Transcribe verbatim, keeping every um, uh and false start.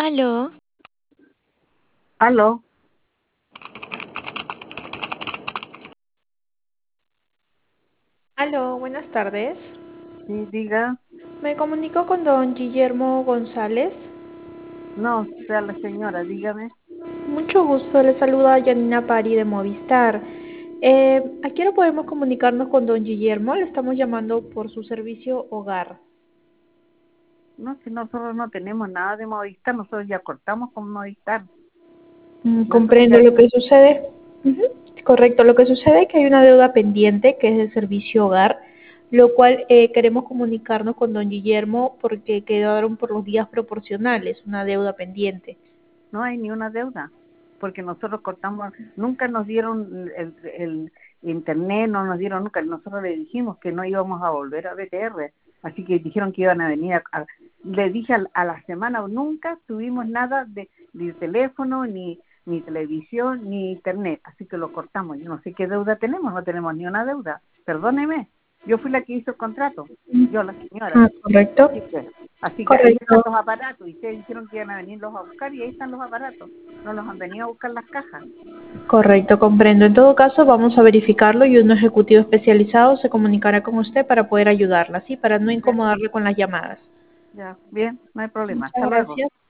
Aló, Aló, Aló, buenas tardes. sí, diga. Me comunico con don Guillermo González. No, sea la señora, dígame. Mucho gusto, le saluda Janina Pari de Movistar. Eh, aquí no podemos comunicarnos con don Guillermo, le estamos llamando por su servicio hogar. No, si nosotros no tenemos nada de Movistar, nosotros ya cortamos con Movistar. Mm, Nosotros comprendo ya, lo que sucede. Ujú, correcto, lo que sucede es que hay una deuda pendiente que es el servicio hogar, lo cual eh, queremos comunicarnos con don Guillermo porque quedaron por los días proporcionales, una deuda pendiente. no hay ni una deuda, porque nosotros cortamos, nunca nos dieron el, el internet, no nos dieron nunca, nosotros le dijimos que no íbamos a volver a B T R, así que dijeron que iban a venir a, a- le dije a, a la semana, nunca tuvimos nada de, ni teléfono, ni, ni televisión, ni internet, así que lo cortamos. Yo no sé qué deuda tenemos, no tenemos ni una deuda, perdóneme, yo fui la que hizo el contrato, yo la señora, Ah, correcto. así que Así que ahí están Correcto, los aparatos y ustedes dijeron que iban a venirlos a buscar y ahí están los aparatos. No los han venido a buscar las cajas. correcto, comprendo. En todo caso, vamos a verificarlo y un ejecutivo especializado se comunicará con usted para poder ayudarla, ¿sí? Para no Ya, incomodarle con las llamadas. ya, bien, no hay problema. Muchas Hasta luego. gracias.